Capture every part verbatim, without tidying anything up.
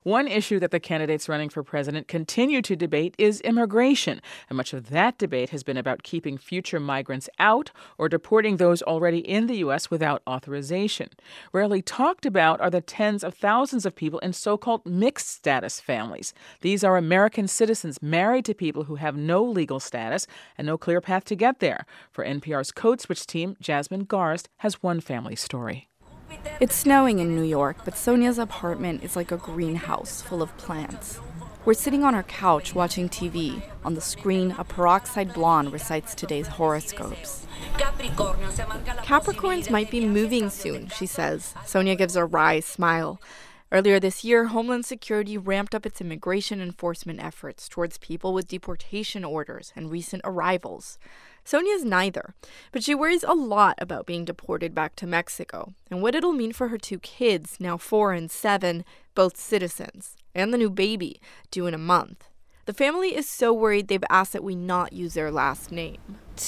One issue that the candidates running for president continue to debate is immigration, and much of that debate has been about keeping future migrants out or deporting those already in the U S without authorization. Rarely talked about are the tens of thousands of people in so-called mixed status families. These are American citizens married to people who have no legal status and no clear path to get there. For N P R's Code Switch team, Jasmine Garst has one family story. It's snowing in New York, but Sonia's apartment is like a greenhouse full of plants. We're sitting on our couch watching T V. On the screen, a peroxide blonde recites today's horoscopes. Capricorns might be moving soon, she says. Sonia gives a wry smile. Earlier this year, Homeland Security ramped up its immigration enforcement efforts towards people with deportation orders and recent arrivals. Sonia's neither, but she worries a lot about being deported back to Mexico and what it'll mean for her two kids, now four and seven, both citizens, and the new baby, due in a month. The family is so worried they've asked that we not use their last name.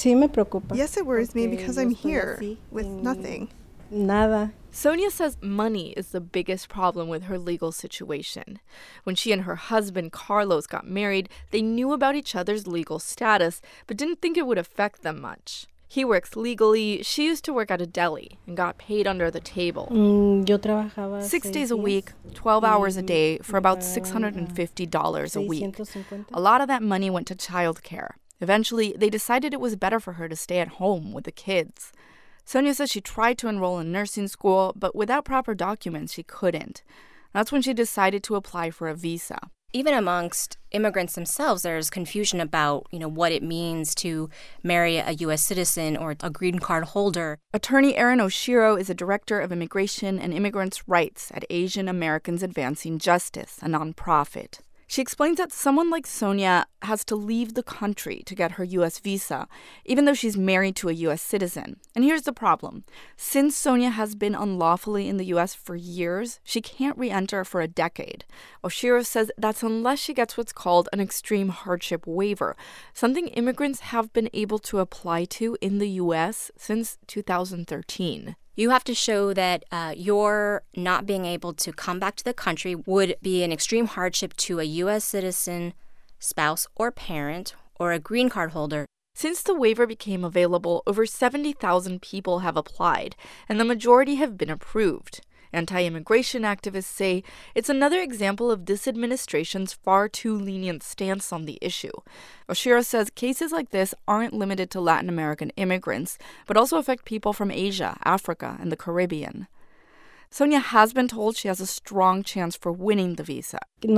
Yes, it worries me because I'm here with nothing. Nada. Sonia says money is the biggest problem with her legal situation. When she and her husband, Carlos, got married, they knew about each other's legal status, but didn't think it would affect them much. He works legally. She used to work at a deli and got paid under the table. Mm, yo trabajaba Six days a week, twelve hours a day, for about six hundred fifty dollars a week. A lot of that money went to childcare. Eventually, they decided it was better for her to stay at home with the kids. Sonia says she tried to enroll in nursing school, but without proper documents, she couldn't. That's when she decided to apply for a visa. Even amongst immigrants themselves, there's confusion about, you know, what it means to marry a U S citizen or a green card holder. Attorney Erin Oshiro is a director of immigration and immigrants' rights at Asian Americans Advancing Justice, a nonprofit. She explains that someone like Sonia has to leave the country to get her U S visa, even though she's married to a U S citizen. And here's the problem. Since Sonia has been unlawfully in the U S for years, she can't re-enter for a decade. Oshiro says that's unless she gets what's called an extreme hardship waiver, something immigrants have been able to apply to in the U S since two thousand thirteen. You have to show that uh, your not being able to come back to the country would be an extreme hardship to a U S citizen, spouse or parent, or a green card holder. Since the waiver became available, over seventy thousand people have applied, and the majority have been approved. Anti-immigration activists say it's another example of this administration's far too lenient stance on the issue. Oshiro says cases like this aren't limited to Latin American immigrants, but also affect people from Asia, Africa, and the Caribbean. Sonia has been told she has a strong chance for winning the visa.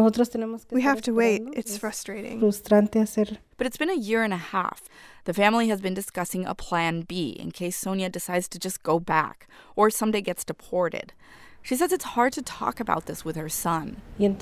We have to wait. It's frustrating. But it's been a year and a half. The family has been discussing a plan B in case Sonia decides to just go back or someday gets deported. She says it's hard to talk about this with her son.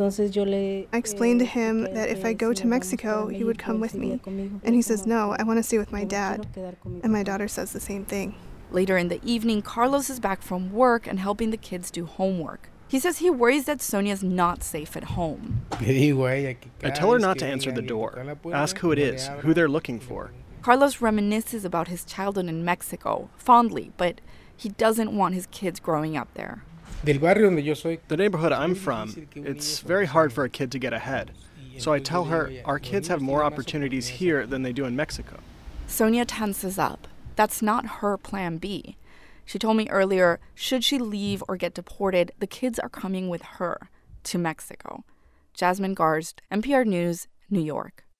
I explained to him that if I go to Mexico, he would come with me. And he says, no, I want to stay with my dad. And my daughter says the same thing. Later in the evening, Carlos is back from work and helping the kids do homework. He says he worries that Sonia's not safe at home. I tell her not to answer the door. Ask who it is, who they're looking for. Carlos reminisces about his childhood in Mexico, fondly, but he doesn't want his kids growing up there. The neighborhood I'm from, it's very hard for a kid to get ahead. So I tell her our kids have more opportunities here than they do in Mexico. Sonia tenses up. That's not her plan B. She told me earlier, should she leave or get deported, the kids are coming with her to Mexico. Jasmine Garst, N P R News, New York.